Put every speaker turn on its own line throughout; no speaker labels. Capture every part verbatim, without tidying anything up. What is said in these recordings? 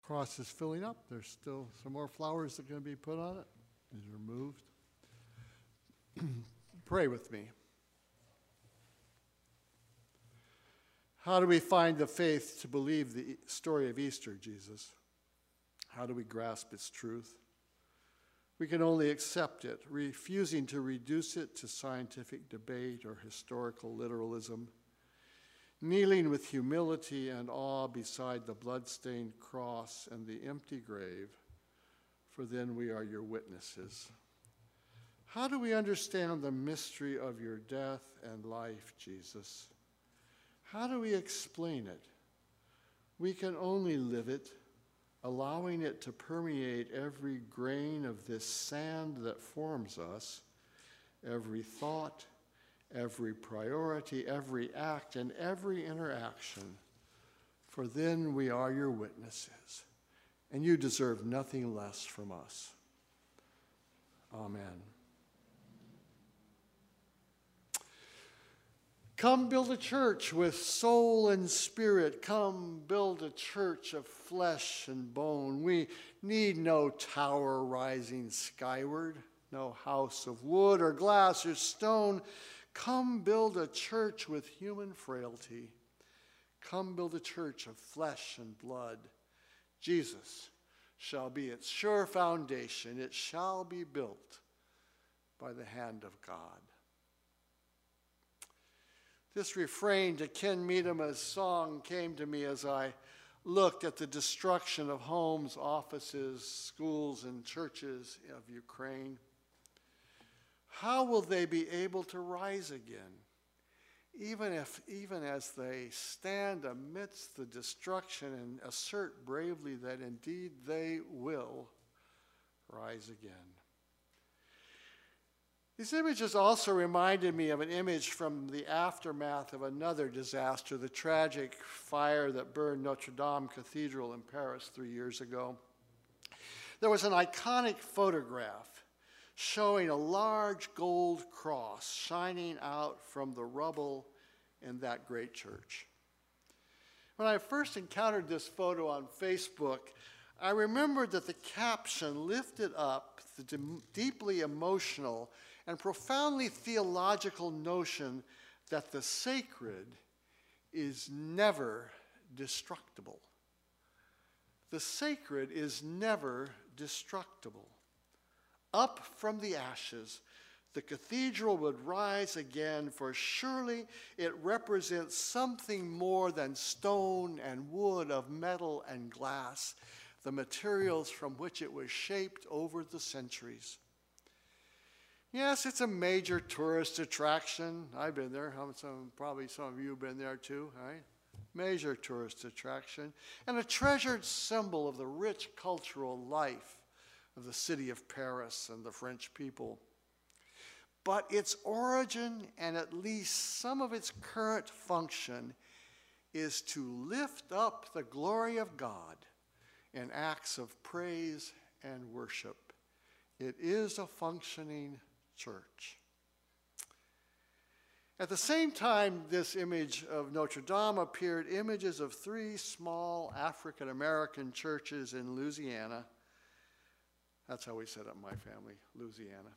Cross is filling up. There's still some more flowers that are going to be put on it. These are moved. Pray with me. How do we find the faith to believe the story of Easter, Jesus? How do we grasp its truth? We can only accept it, refusing to reduce it to scientific debate or historical literalism, kneeling with humility and awe beside the blood-stained cross and the empty grave, for then we are your witnesses. How do we understand the mystery of your death and life, Jesus? How do we explain it? We can only live it, allowing it to permeate every grain of this sand that forms us, every thought, every priority, every act, and every interaction. For then we are your witnesses, and you deserve nothing less from us. Amen. Come build a church with soul and spirit. Come build a church of flesh and bone. We need no tower rising skyward, no house of wood or glass or stone. Come build a church with human frailty. Come build a church of flesh and blood. Jesus shall be its sure foundation. It shall be built by the hand of God. This refrain to Ken Medema's song came to me as I looked at the destruction of homes, offices, schools, and churches of Ukraine. How will they be able to rise again, even if, even as they stand amidst the destruction and assert bravely that indeed they will rise again? These images also reminded me of an image from the aftermath of another disaster, the tragic fire that burned Notre Dame Cathedral in Paris three years ago. There was an iconic photograph showing a large gold cross shining out from the rubble in that great church. When I first encountered this photo on Facebook, I remembered that the caption lifted up the deeply emotional and profoundly theological notion that the sacred is never destructible. The sacred is never destructible. Up from the ashes, the cathedral would rise again, for surely it represents something more than stone and wood, of metal and glass, the materials from which it was shaped over the centuries. Yes, it's a major tourist attraction. I've been there. Some, probably some of you have been there too, right? Major tourist attraction, and a treasured symbol of the rich cultural life of the city of Paris and the French people. But its origin, and at least some of its current function, is to lift up the glory of God in acts of praise and worship. It is a functioning church. At the same time this image of Notre Dame appeared, images of three small African American churches in Louisiana. That's how we set up my family, Louisiana.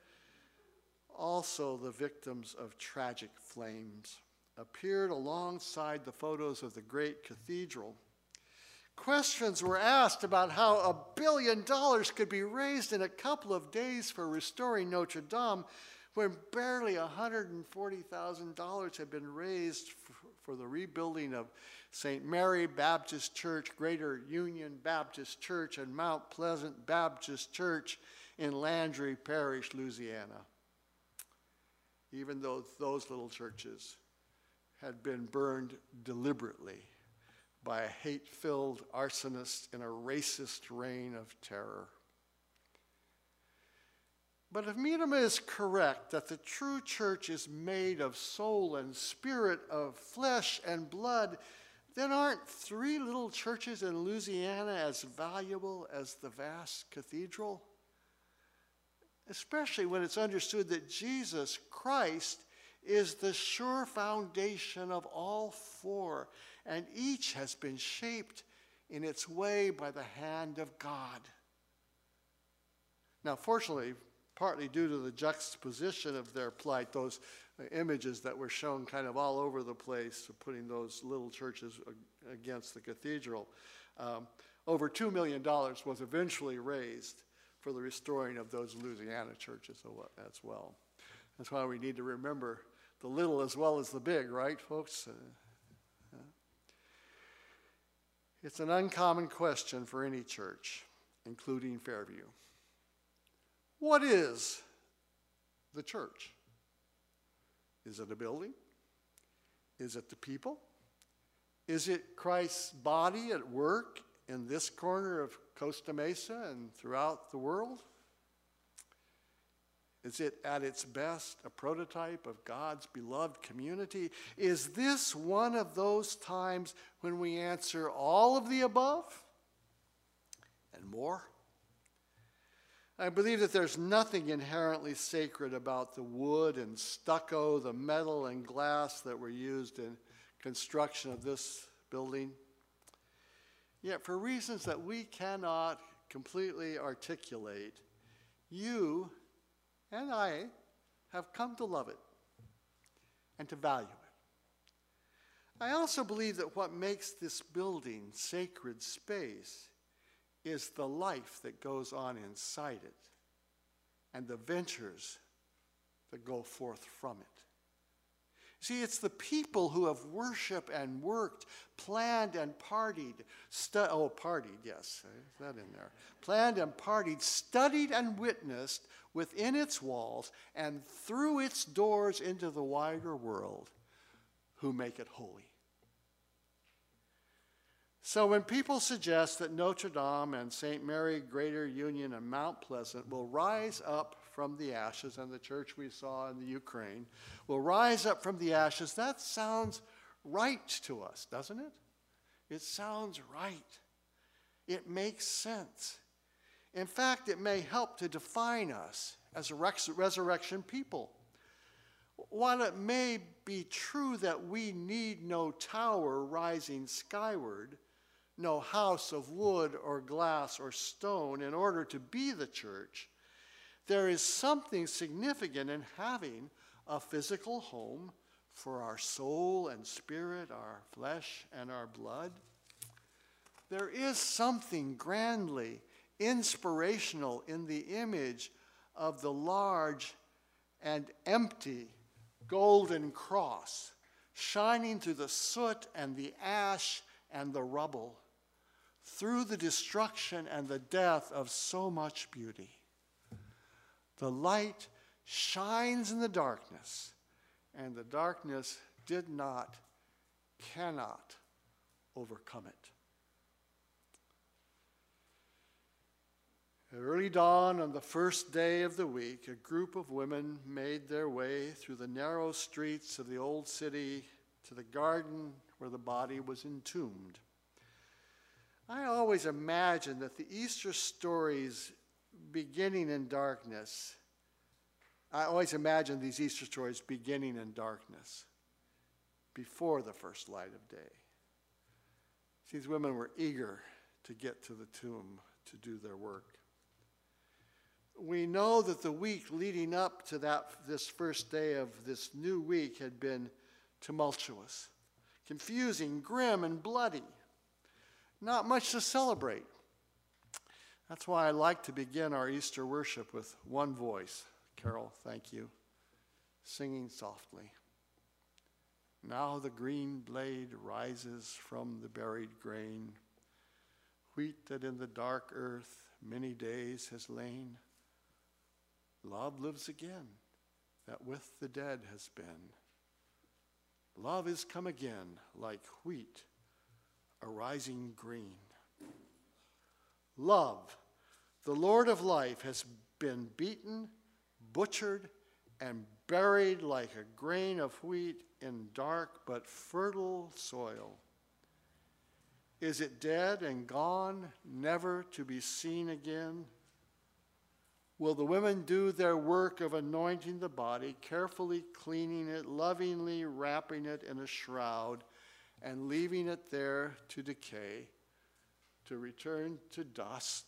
Also, the victims of tragic flames appeared alongside the photos of the great cathedral. Questions were asked about how a billion dollars could be raised in a couple of days for restoring Notre Dame, when barely one hundred forty thousand dollars had been raised for, for the rebuilding of Saint Mary Baptist Church, Greater Union Baptist Church, and Mount Pleasant Baptist Church in Landry Parish, Louisiana. Even though those little churches had been burned deliberately by a hate-filled arsonist in a racist reign of terror. But if Medema is correct that the true church is made of soul and spirit, of flesh and blood, then aren't three little churches in Louisiana as valuable as the vast cathedral? Especially when it's understood that Jesus Christ is the sure foundation of all four, and each has been shaped in its way by the hand of God. Now, fortunately, partly due to the juxtaposition of their plight, those uh, images that were shown kind of all over the place, putting those little churches against the cathedral, um, over two million dollars was eventually raised for the restoring of those Louisiana churches as well. That's why we need to remember the little as well as the big, right, folks? Uh, yeah. It's an uncommon question for any church, including Fairview. What is the church? Is it a building? Is it the people? Is it Christ's body at work in this corner of Costa Mesa and throughout the world? Is it at its best a prototype of God's beloved community? Is this one of those times when we answer all of the above and more? I believe that there's nothing inherently sacred about the wood and stucco, the metal and glass that were used in construction of this building. Yet for reasons that we cannot completely articulate, you and I have come to love it and to value it. I also believe that what makes this building sacred space is the life that goes on inside it and the ventures that go forth from it. See, it's the people who have worshiped and worked, planned and partied, stu- oh, partied, yes, is that in there? Planned and partied, studied and witnessed within its walls and through its doors into the wider world who make it holy. So when people suggest that Notre Dame and Saint Mary Greater Union and Mount Pleasant will rise up from the ashes, and the church we saw in the Ukraine will rise up from the ashes, that sounds right to us, doesn't it? It sounds right. It makes sense. In fact, it may help to define us as a resurrection people. While it may be true that we need no tower rising skyward, no house of wood or glass or stone in order to be the church, there is something significant in having a physical home for our soul and spirit, our flesh and our blood. There is something grandly inspirational in the image of the large and empty golden cross shining through the soot and the ash and the rubble, through the destruction and the death of so much beauty. The light shines in the darkness, and the darkness did not, cannot overcome it. At early dawn on the first day of the week, a group of women made their way through the narrow streets of the old city to the garden where the body was entombed. I always imagined that the Easter stories beginning in darkness, I always imagined these Easter stories beginning in darkness, before the first light of day. These women were eager to get to the tomb to do their work. We know that the week leading up to that, this first day of this new week had been tumultuous, confusing, grim, and bloody. Not much to celebrate. That's why I like to begin our Easter worship with one voice. Carol, thank you. Singing softly. Now the green blade rises from the buried grain, wheat that in the dark earth many days has lain. Love lives again, that with the dead has been. Love is come again, like wheat arising green. Love, the Lord of life, has been beaten, butchered, and buried like a grain of wheat in dark but fertile soil. Is it dead and gone, never to be seen again? Will the women do their work of anointing the body, carefully cleaning it, lovingly wrapping it in a shroud, and leaving it there to decay? to return to dust.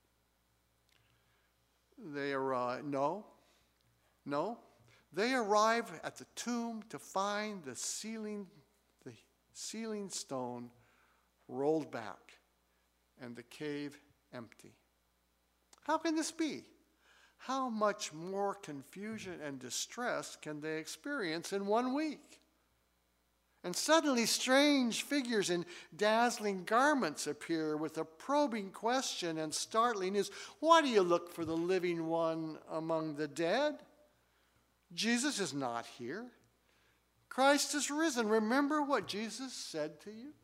They arrive, no, no. They arrive at the tomb to find the ceiling, the ceiling stone rolled back and the cave empty. How can this be? How much more confusion and distress can they experience in one week? And suddenly strange figures in dazzling garments appear with a probing question and startling news. Why do you look for the living one among the dead? Jesus is not here. Christ is risen. Remember what Jesus said to you?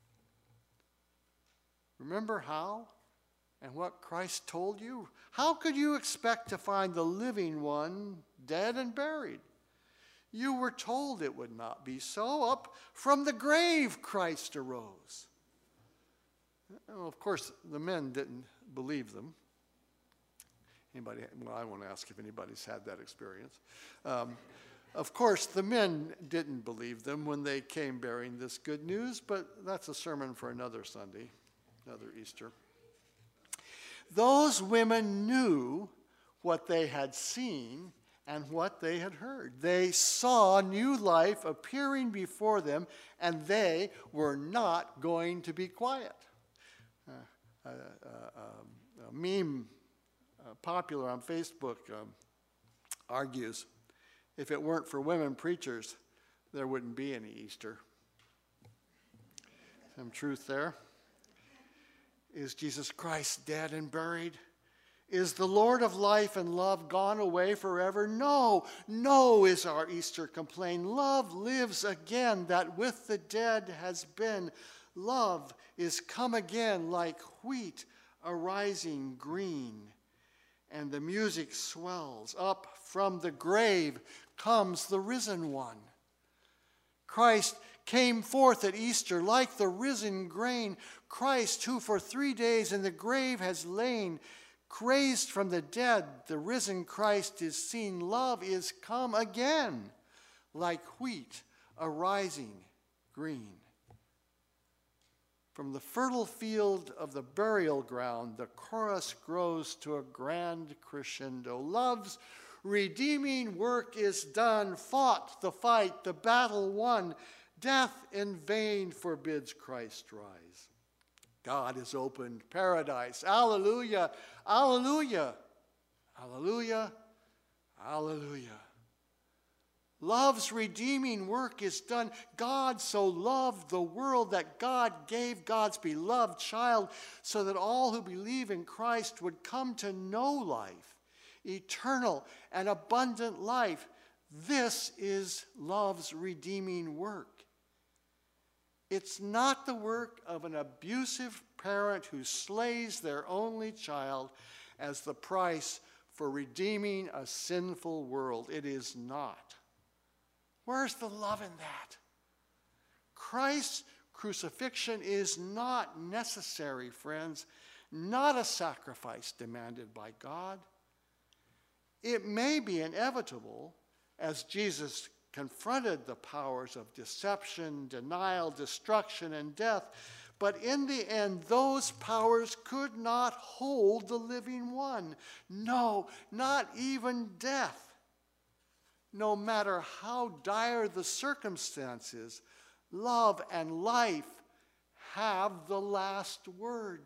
Remember how and what Christ told you? How could you expect to find the living one dead and buried? You were told it would not be so. Up from the grave Christ arose. Well, of course, the men didn't believe them. Anybody? Well, I won't ask if anybody's had that experience. Um, of course, the men didn't believe them when they came bearing this good news, but that's a sermon for another Sunday, another Easter. Those women knew what they had seen and what they had heard. They saw new life appearing before them, and they were not going to be quiet. Uh, uh, uh, a meme uh, popular on Facebook um, argues, if it weren't for women preachers, there wouldn't be any Easter. Some truth there. Is Jesus Christ dead and buried? Is the Lord of life and love gone away forever? No, no is our Easter complaint. Love lives again, that with the dead has been. Love is come again like wheat arising green. And the music swells. Up from the grave comes the risen one. Christ came forth at Easter like the risen grain. Christ, who for three days in the grave has lain, raised from the dead, the risen Christ is seen. Love is come again, like wheat arising green. From the fertile field of the burial ground, the chorus grows to a grand crescendo. Love's redeeming work is done, fought the fight, the battle won. Death in vain forbids Christ rise. God has opened paradise. Alleluia, alleluia, alleluia, alleluia. Love's redeeming work is done. God so loved the world that God gave God's beloved child so that all who believe in Christ would come to know life, eternal and abundant life. This is love's redeeming work. It's not the work of an abusive parent who slays their only child as the price for redeeming a sinful world. It is not. Where's the love in that? Christ's crucifixion is not necessary, friends, not a sacrifice demanded by God. It may be inevitable as Jesus confronted the powers of deception, denial, destruction, and death. But in the end, those powers could not hold the living one. No, not even death. No matter how dire the circumstances, love and life have the last word.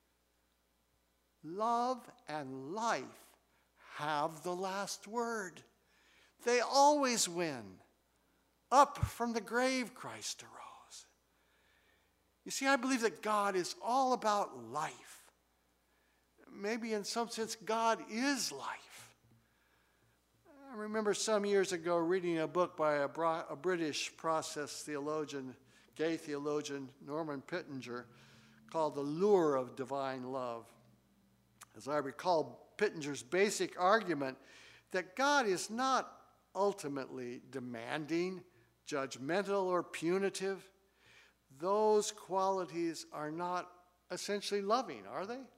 Love and life have the last word. They always win. Up from the grave Christ arose. You see, I believe that God is all about life. Maybe in some sense, God is life. I remember some years ago reading a book by a, Bra- a British process theologian, gay theologian, Norman Pittenger, called The Lure of Divine Love. As I recall, Pittenger's basic argument that God is not ultimately demanding, judgmental, or punitive. Those qualities are not essentially loving, are they?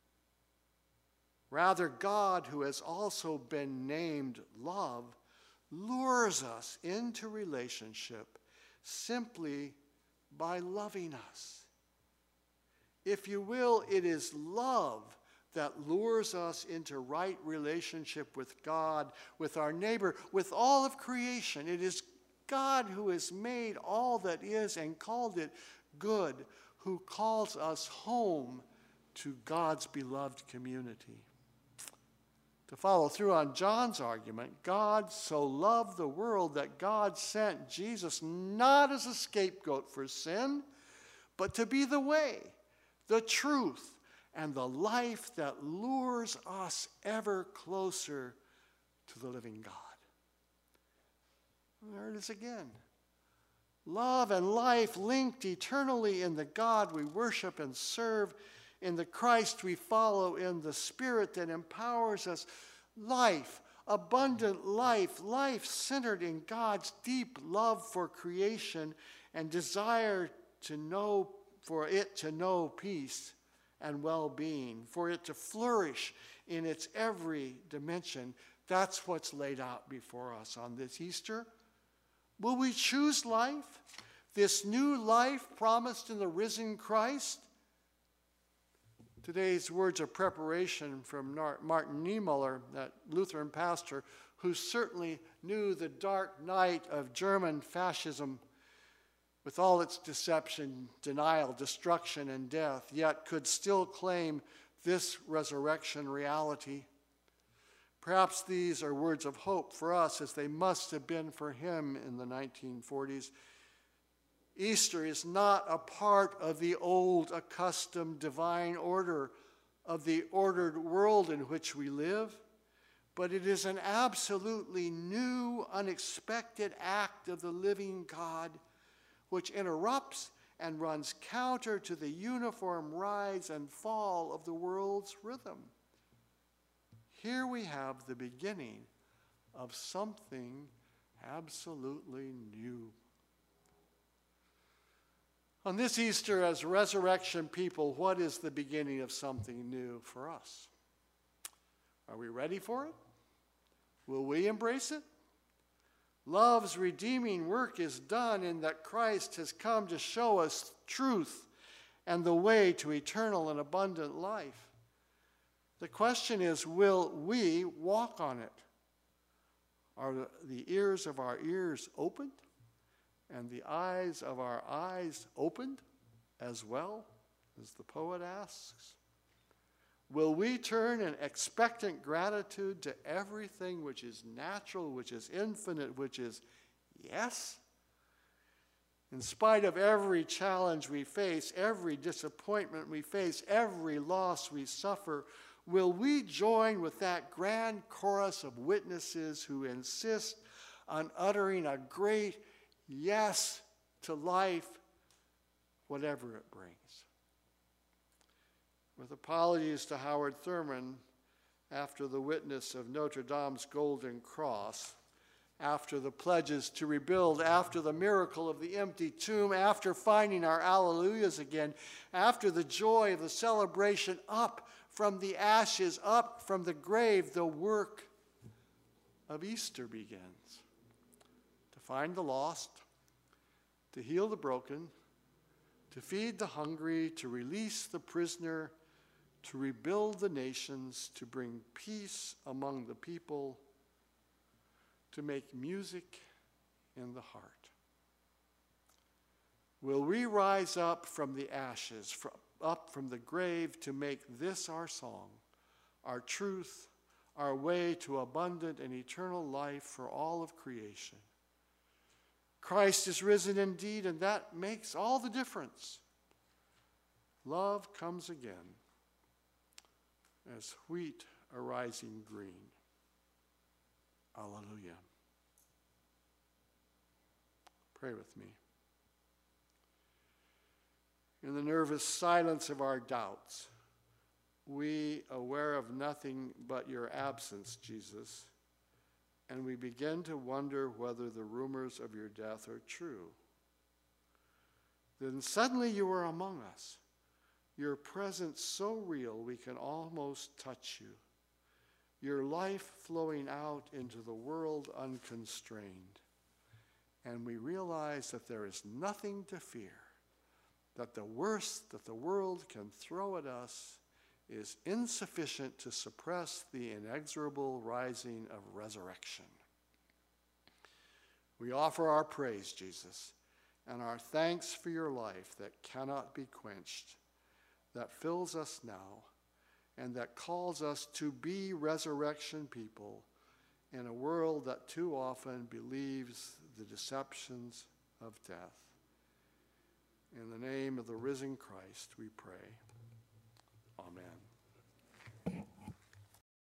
Rather, God, who has also been named love, lures us into relationship simply by loving us. If you will, it is love that lures us into right relationship with God, with our neighbor, with all of creation. It is God who has made all that is and called it good, who calls us home to God's beloved community. To follow through on John's argument, God so loved the world that God sent Jesus not as a scapegoat for sin, but to be the way, the truth, and the life that lures us ever closer to the living God. And there it is again. Love and life linked eternally in the God we worship and serve, in the Christ we follow, in the Spirit that empowers us. Life, abundant life, life centered in God's deep love for creation and desire to know, for it to know peace and well-being, for it to flourish in its every dimension. That's what's laid out before us on this Easter. Will we choose life, this new life promised in the risen Christ? Today's words of preparation from Martin Niemöller, that Lutheran pastor who certainly knew the dark night of German fascism with all its deception, denial, destruction, and death, yet could still claim this resurrection reality. Perhaps these are words of hope for us, as they must have been for him in the nineteen forties. Easter is not a part of the old, accustomed divine order of the ordered world in which we live, but it is an absolutely new, unexpected act of the living God, which interrupts and runs counter to the uniform rise and fall of the world's rhythm. Here we have the beginning of something absolutely new. On this Easter, as resurrection people, what is the beginning of something new for us? Are we ready for it? Will we embrace it? Love's redeeming work is done in that Christ has come to show us truth and the way to eternal and abundant life. The question is, will we walk on it? Are the ears of our ears opened and the eyes of our eyes opened as well, as the poet asks? Will we turn in expectant gratitude to everything which is natural, which is infinite, which is yes? In spite of every challenge we face, every disappointment we face, every loss we suffer, will we join with that grand chorus of witnesses who insist on uttering a great yes to life, whatever it brings? With apologies to Howard Thurman, after the witness of Notre Dame's Golden Cross, after the pledges to rebuild, after the miracle of the empty tomb, after finding our alleluias again, after the joy of the celebration, up from the ashes, up from the grave, the work of Easter begins. To find the lost, to heal the broken, to feed the hungry, to release the prisoner, to rebuild the nations, to bring peace among the people, to make music in the heart. Will we rise up from the ashes, from, up from the grave, to make this our song, our truth, our way to abundant and eternal life for all of creation? Christ is risen indeed, and that makes all the difference. Love comes again, as wheat arising green. Alleluia. Pray with me. In the nervous silence of our doubts, we, aware of nothing but your absence, Jesus, and we begin to wonder whether the rumors of your death are true. Then suddenly you are among us, your presence so real we can almost touch you, your life flowing out into the world unconstrained. And we realize that there is nothing to fear that the worst that the world can throw at us is insufficient to suppress the inexorable rising of resurrection. We offer our praise, Jesus, and our thanks for your life that cannot be quenched, that fills us now, and that calls us to be resurrection people in a world that too often believes the deceptions of death. In the name of the risen Christ, we pray. Amen.